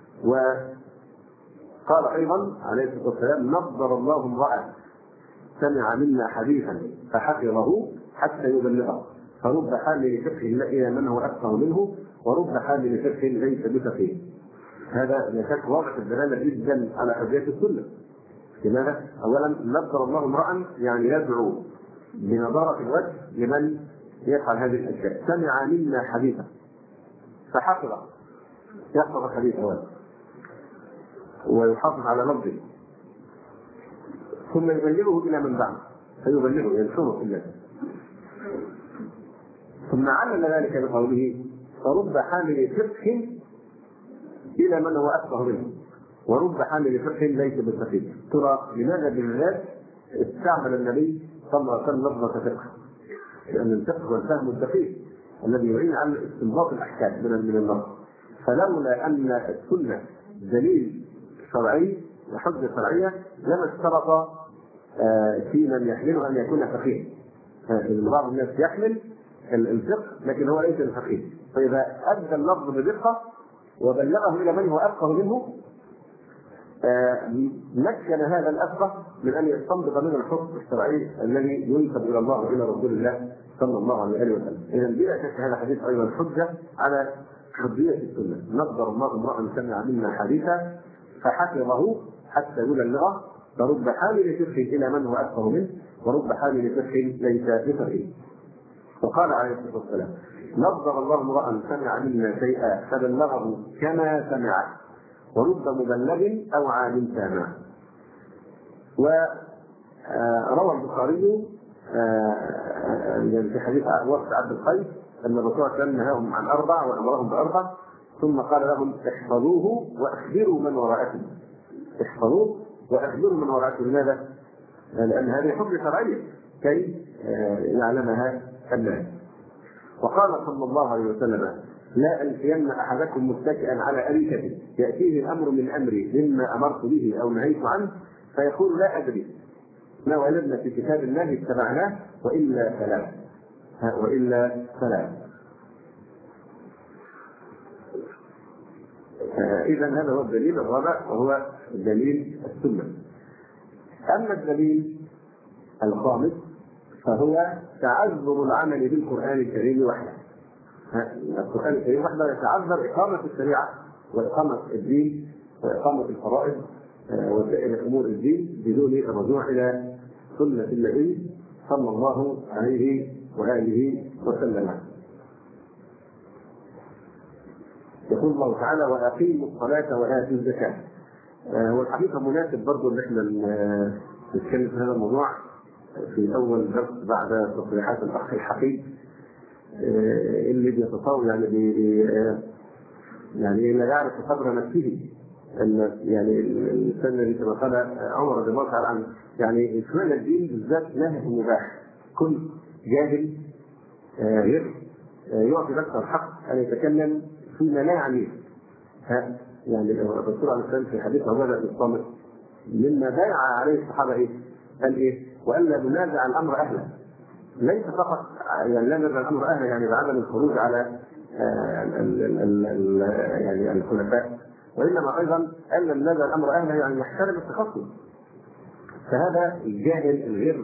وقال أيضا عليه الصلاة والسلام نظر الله امرأ سمع منا حديثا فحفظه حتى يبلغه فرب حامل فقه إلى من هو أفقه منه ورب حامل فقه ليس بفقيه. هذا يشك واضح الدلالة جدا على حجية السنة. لماذا؟ أولا نظر الله امرأ يعني يدعو بنظارة الوجه لمن يفعل هذه الأشياء. سمع منا حديثا فحفظه يحفظ حديثه ويحافظ على لفظه ثم يبلغه إلى من بعد فيبلغه ينشره في الناس. ثم علل ذلك بقوله فرب حامل فقه إلى من هو أفقه منه ورب حامل فقه ليس بالفقيه. ترى لماذا بالذات استعمل النبي صلى الله عليه وسلم لفظة فقه؟ لأن الفقه هو الفهم الدقيق الذي يعين على استنباط الأحكام من من النص. فلولا أن السنة دليل شرعي وحجة شرعية لما اشترط في من يحمله أن يكون فقيه. بعض الناس يحمل الفقه لكن هو ليس الفقيه، فإذا أدى اللفظ بدقة وبلغه إلى من هو أفقه منه مكن هذا الأفقه من أن يستنبط من الحكم الشرعي الذي ينسب إلى الله وإلى رسول الله صلى الله عليه وسلم. إذا بلا شك هذا الحديث أيضا حجة على حجية السنة. نظر الله امرأ سمع منا حديثا فحفظه حتى يبلغه فرب حامل فقه إلى من هو أفقه منه ورب حامل فقه ليس بفقيه. وقال عليه الصلاة والسلام نظر الله امرأ سمع منا شيئا فبلغه كما سمعه ورب مبلغ أوعى من سامع. وروى البخاري في حديث وفد عبد القيس أن الرسول صلى الله عليه وسلم نهاهم عن أربع وأمرهم بأربع ثم قال لهم احفظوه وأخبروا من وراءكم. احفظوه وأخبروا من وراءكم. لماذا؟ لأن هذه حجة شرعية كي يعلمها الناس. وقال صلى الله عليه وسلم لا ألفين أحدكم متكئا على أريكته يأتيه الأمر من أمري مما أمرت به أو نهيت عنه فيقول لا أدري ما وجدنا في كتاب الله اتبعناه وإلا فلا وإلا فلا. إذا هذا هو الدليل الرابع وهو دليل السنة. أما الدليل الخامس فهو تعذر العمل بالقرآن الكريم وحده. القرآن الكريم وحده يتعذر إقامة الشريعة وإقامة الدين وإقامة الفرائض وسائر أمور الدين بدون الرجوع إلى سنة النبي صلى الله عليه وآله وسلم. يقول الله تعالى وأقيموا الصلاة وآتوا الزكاة. هو الحقيقة مناسب برضه إن إحنا نتكلم في هذا الموضوع في أول درس بعد تصريحات الأخ الحقيق اللي بيتصور يعني بي يعني لا يعرف قدر نفسه، ان يعني الانسان الذي كما قال عمر رضي الله تعالى عنه يعني اشمعنى الدين بالذات نهي المباح. كل جاهل غير يعطي نفسه الحق ان يتكلم فيما لا يعنيه. يعني الرسول عليه السلام في حديث عباده بن الصامت مما بايع عليه الصحابه ايه؟ قال ايه؟ والا ننازع الامر اهله. ليس فقط يعني لا ننازع الامر اهله يعني بعدم الخروج على ال ال ال يعني الخلفاء، وانما ايضا الا ننازع الامر اهله يعني نحترم التخصص. فهذا الجاهل الغير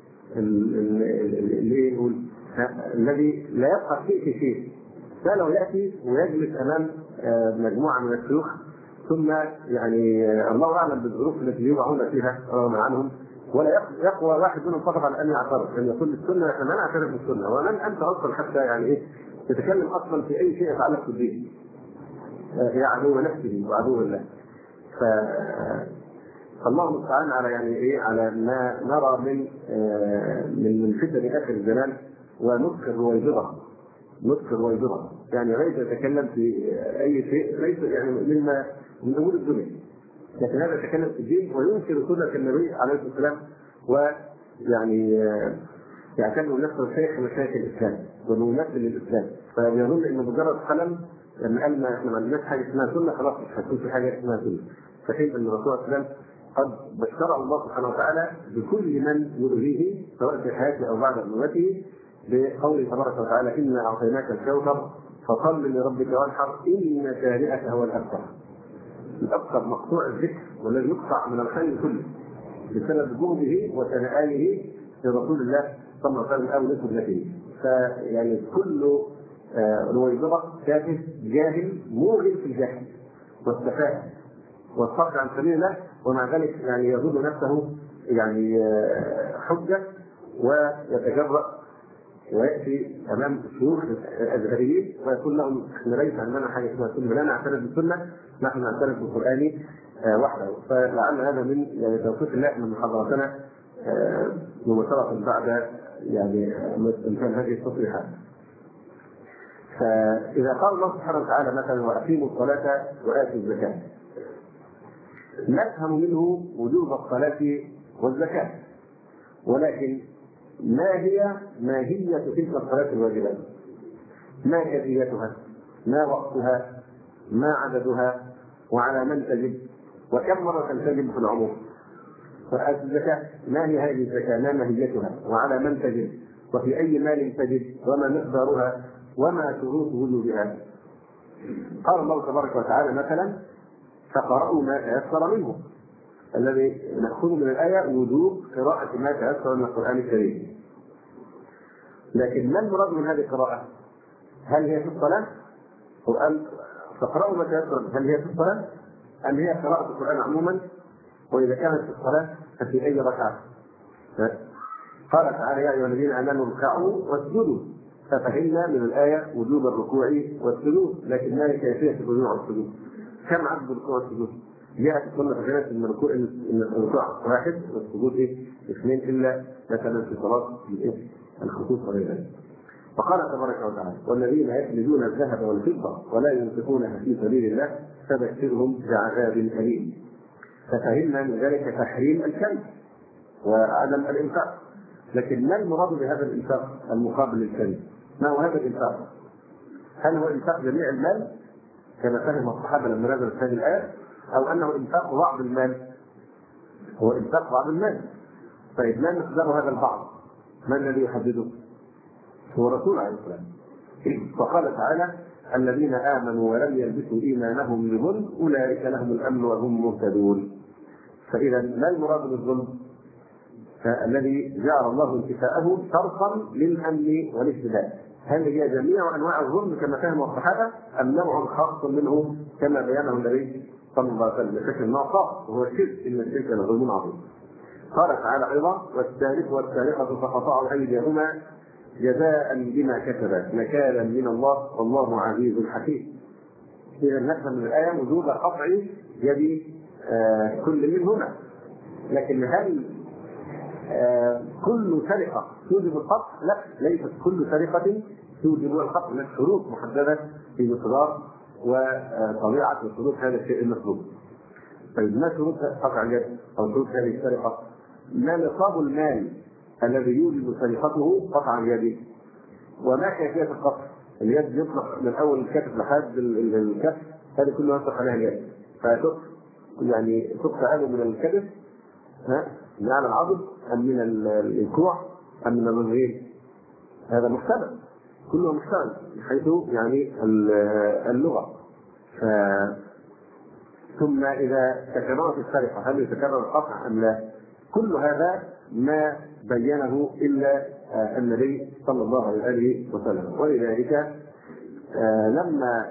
اللي يقول الذي لا يبقى شيء في شيء، فلو ياتي ويجلس امام مجموعه من الشيوخ ثم يعني الله اعلم بالظروف التي يوضعون فيها رغم عنهم، ولا يقوى واحد منهم فقط على ان يعترض ان يقول السنه احنا ما نعترف بالسنه، ومن انت اصلا حتى يعني ايه تتكلم اصلا في اي شيء يتعلق بالدين. يا عدو نفسه وعدو الله. ف فالله المستعان على يعني ايه على ما نرى من من من فتن اخر الزمان ونطق الرويبضه. نطق الرويبضه يعني ليس يتكلم في اي شيء ليس يعني مما من امور الدنيا، لكن هذا يتكلم في الدين وينكر سنه النبي عليه الصلاه والسلام، ويعني يعتبر نفسه شيخ من مشايخ الاسلام وممثل للاسلام، فيظن ان مجرد قلم لما قال ما احنا ما عندناش حاجه اسمها سنه خلاص مش هتكون في حاجه اسمها سنه. فحين ان الرسول صلى الله عليه وسلم قد بشره الله سبحانه وتعالى بكل من يؤذيه سواء في حياته او بعد موته بقوله تبارك وتعالى انا اعطيناك الكوثر فصل لربك وانحر ان شانئك هو الابتر. الابتر مقطوع الذكر والذي يقطع من الخير كله بسبب بغضه وتنآله لرسول الله صلى الله عليه وسلم او لسنته. فيعني كل رويبضه كافر جاهل موغل في الجهل والسفاهه والصرف عن سبيل الله، ومع ذلك يعني يظن نفسه يعني حجه ويتجرأ وياتي امام الشيوخ الازهريين ويقول لهم احنا ليس عندنا حاجه اسمها سنه، لا نعترف بالسنه، نحن نعترف بالقران وحده. فلعل هذا من يعني توفيق الله من محاضرتنا مباشره بعد يعني انتهاء هذه التصريحات. فاذا قال الله سبحانه وتعالى مثلا واقيموا الصلاه واتوا الزكاه، نفهم منه وجوب الصلاه والزكاه، ولكن ما هي ماهيه تلك الصلاه الواجبات؟ ما كيفيتها؟ ما وقتها؟ ما عددها؟ وعلى من تجب؟ وكم مره تجب في العموم؟ وآتوا الزكاه ما هي هذه الزكاه؟ ما ماهيتها؟ وعلى من تجب؟ وفي اي مال تجب؟ وما مقدارها؟ وما شروط وجوبها؟ قال الله تبارك وتعالى مثلا فقرأوا ما تيسر منه، الذي نأخذ من الآية وجوب قراءة ما تيسر من القرآن الكريم. لكن ما المراد من هذه القراءة؟ هل هي في الصلاة؟ القرآن فقرأوا ما تيسر منه، هل هي في الصلاة؟ أم هي قراءة القرآن عموما؟ وإذا كانت في الصلاة ففي أي ركعة؟ قال تعالى يا أيها الذين آمنوا اركعوا واسجدوا، ففهمنا من الآية وجوب الركوع والسجود، لكن ما هي كيفية الركوع والسجود؟ كم عدد الركوع والسجود؟ جاءت السنة فكانت ان الركوع ان الركوع واحد والسجود ايه؟ اثنين الا مثلا في صلاة الايه؟ الخصوص وغير ذلك. فقال تبارك وتعالى والذين يكنزون الذهب والفضة ولا ينفقونها في سبيل الله فبشرهم بعذاب أليم. ففهمنا من ذلك تحريم الكنز وعدم الانفاق. لكن ما المراد بهذا الانفاق المقابل للكنز؟ ما هو هذا الانفاق؟ هل هو انفاق جميع المال كما فهم الصحابه لما نزلت هذه الايه، او انه انفاق بعض المال؟ هو انفاق بعض المال. طيب ما مقدار هذا البعض؟ ما الذي يحدده؟ هو الرسول عليه السلام. فقال تعالى الذين امنوا ولم يلبسوا ايمانهم بظلم اولئك لهم الامن وهم مهتدون. فاذا ما المراد بالظلم؟ فالذي جعل الله انتفاءه شرطا للامن والاهتداء. هل هي جميع انواع الظلم كما فهم الصحابه ام نوع خاص منه كما بيانه النبي صلى الله عليه وسلم بشكل ما خاص وهو الشرك ان الشرك لظلم عظيم. قال تعالى ايضا والسارق والسارقه فقطعوا ايديهما جزاء بما كسبا نكالا من الله والله عزيز حكيم. إذا نفهم من الآية وجوب قطع يد آه كل منهما. لكن هل آه كل سرقة توجب القطع؟ لا، ليست كل سرقة توجب القطع، من شروط محددة في مقدار وطبيعة وشروط هذا الشيء المطلوب. طيب ما شروط قطع اليد أو شروط هذه السرقة؟ ما نصاب المال الذي يوجب سرقته قطع اليد، وما كيفية القطع. اليد يطلق من أول الكتف لحد الكف، هذه كلها يطلق عليها اليد، فتقطع يعني تقطع من الكتف ها من على العضد أم من الكوع أم من الرجلين، هذا محتمل، كله محتمل من حيث يعني اللغة. ف... ثم إذا تكررت السرقة هل يتكرر القطع أم لا؟ كل هذا ما بينه إلا النبي صلى الله عليه وسلم. ولذلك لما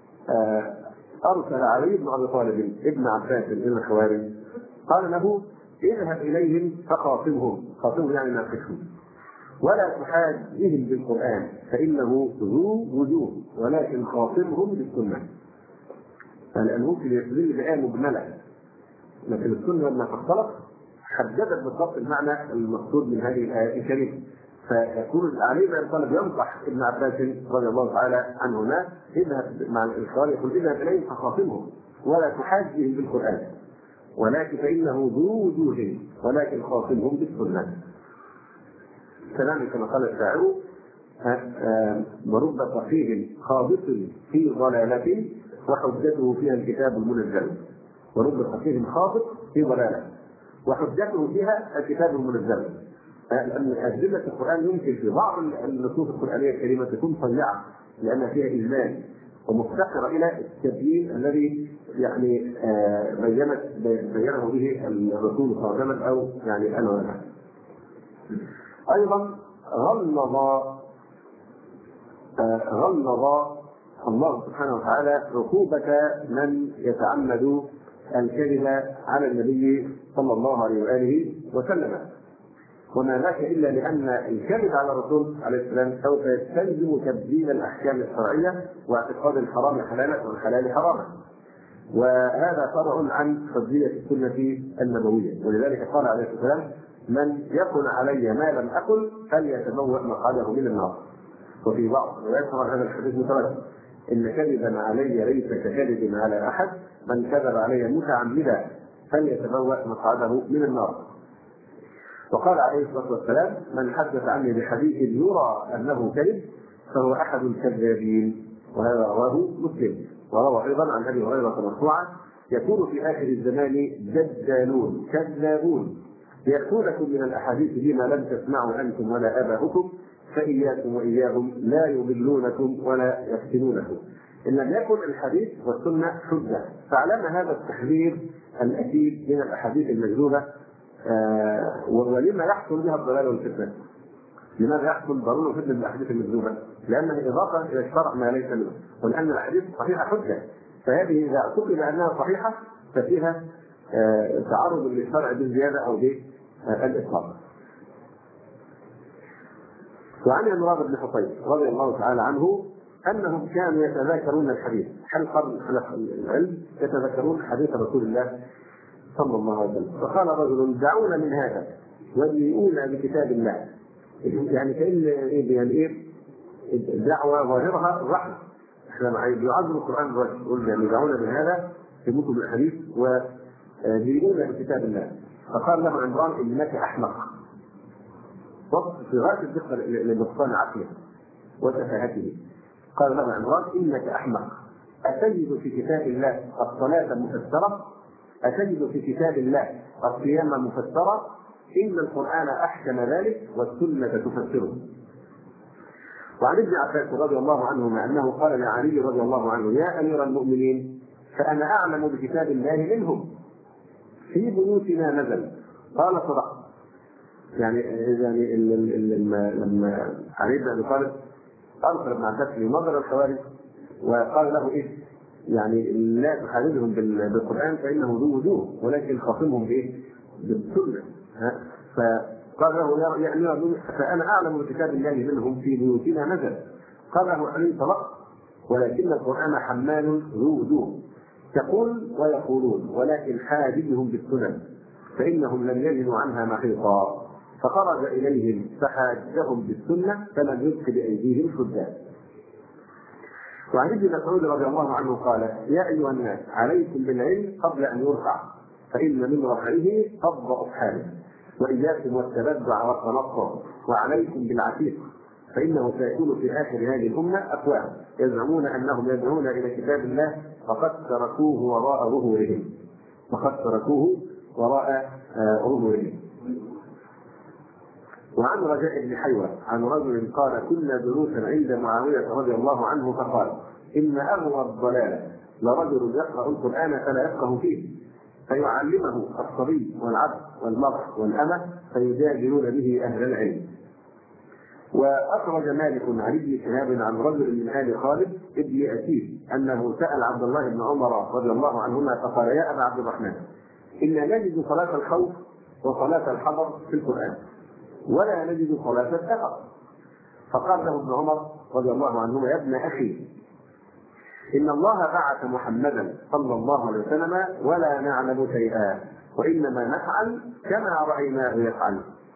أرسل علي بن أبي طالب ابن عباس بن الخوارج قال له اذهب إليهم فخاصمهم، خاصمهم يعني ناقشهم، ولا تحاج بهم بالقرآن فإنه ذو وجوه، ولكن خاصمهم بالسنة. فالآن ممكن يستدل بآية مجملة، لكن السنة لما تختلط حددت بالضبط المعنى المقصود من هذه الآية الكريمة. فيقول علي بن ابي طالب ينصح ابن عباس رضي الله تعالى عنهما اذهب مع الإخوان، يقول اذهب إليهم فخاصمهم ولا تحاج بهم بالقرآن، ولكن فإنه ذو وجوه، ولكن خاصمهم بالسنة. كلام كما قال الشاعر ورب فقيه خابط في ضلالة وحجته فيها الكتاب المنزل. ورب فقيه خابط في ضلالة وحجته فيها الكتاب المنزل. لأن أدلة القرآن يمكن في بعض النصوص القرآنية الكريمة تكون صيعة لأن فيها إجمال ومفتقرة إلى التبيين الذي يعني بينت بينه به الرسول صلى الله عليه وسلم أو يعني أنا وأنا. أيضا غلظ غلظ الله سبحانه وتعالى عقوبة من يتعمد الكذب على النبي صلى الله عليه وآله وسلم، وما ذاك إلا لأن الكذب على الرسول عليه السلام سوف يستلزم تبديل الأحكام الشرعية واعتقاد الحرام حلالا والحلال حراما، وهذا فرع عن قضية السنة النبوية. ولذلك قال عليه السلام من يقل علي ما لم أقل فليتبوأ مقعده من النار. وفي بعض الروايات طبعا هذا الحديث مترجم إن كذبا علي ليس ككذب على أحد، من كذب علي متعمدا فليتبوأ مقعده من النار. وقال عليه الصلاة والسلام من حدث عني بحديث يرى أنه كذب فهو أحد الكذابين، وهذا رواه مسلم. وروى أيضا عن أبي هريرة مرفوعا يكون في آخر الزمان دجالون كذابون يأتونكم من الأحاديث بما لم تسمعوا أنتم ولا آباؤكم فإياكم وإياهم لا يضلونكم ولا يفتنونكم. إن لم يكن الحديث والسنة حجة فاعلم هذا التحذير الأكيد من الأحاديث المكذوبة. آه ولما يحصل بها الضلال والفتنة؟ لماذا يحصل ضلال وفتنة بالأحاديث المكذوبة؟ لأنها إضافة إلى الشرع ما ليس منه، ولأن الأحاديث صحيحة حجة، فهذه إذا اعتقد أنها صحيحة ففيها آه تعرض للشرع بالزيادة أو بالإطلاق. وعن عمران بن حصين رضي الله تعالى عنه أنهم كانوا يتذاكرون الحديث حلقا من حلق العلم، يتذكرون حديث رسول الله صلى الله عليه وسلم. فقال رجل دعونا من هذا وجيئونا بكتاب الله. يعني كأن يعني ايه الدعوة ظاهرها الرحمة، احنا بيعظم القرآن الرجل يقول يعني دعونا من هذا في كتب الحديث وجيئونا بكتاب الله. فقال له عمران انك احمق، وقت في غاية الدقة لنقصان عقله وتفاهته. قال له عمران انك احمق، اتجد في كتاب الله الصلاة مفسرة؟ أتجد في كتاب الله الصيام مفسرة؟ إن القرآن أحكم ذلك والسنة تفسره. وعن ابن عباس رضي الله عنهما أنه قال لعلي رضي الله عنه يا أمير المؤمنين فأنا أعلم بكتاب الله منهم في بيوتنا نزل. قال صدق. يعني يعني لما علي بن أبي طالب أرسل ابن عباس لنظر الخوارج وقال له إيه يعني لا تحاربهم بالقرآن فإنه ذو وجوه ولكن خاصمهم بإيه؟ بالسنة. فقال له يا أمير فأنا أعلم بكتاب الله منهم في بيوتنا نزل. قال له علي طلق ولكن القرآن حمال ذو وجوه، تقول ويقولون ولكن حاجبهم بالسنن فإنهم لم يجدوا عنها محيطا، فخرج إليهم فحاجهم بالسنة فلم يلق بأيديهم سدا. وعن ابن مسعود رضي الله عنه قال: يا أيها الناس عليكم بالعلم قبل أن يرفع، فإن من رفعه قبض أصحابه، وإياكم والتبدع والتنصر، وعليكم بالعتيق، فإنه سيكون في آخر هذه الأمة أقوام يزعمون أنهم يدعون إلى كتاب الله فقد تركوه وراء ظهورهم فقد تركوه وراء ظهورهم. وعن رجاء بن حيوة عن رجل قال: كنا جلوسا عند معاوية رضي الله عنه فقال: إن أغوى الضلال لرجل يقرأ القرآن فلا يفقه فيه، فيعلمه الصبي والعبد والمرء والأمة فيجادلون به أهل العلم. وأخرج مالك عن ابن شهاب عن رجل من آل خالد ابن أسيد أنه سأل عبد الله بن عمر رضي الله عنهما فقال: يا أبا عبد الرحمن، إنا نجد صلاة الخوف وصلاة الحضر في القرآن ولا نجد صلاة السفر. فقال له ابن عمر رضي الله عنهما: يا ابن أخي، إن الله بعث محمدا صلى الله عليه وسلم ولا نعلم شيئا، وإنما نفعل كما رأيناه يفعل،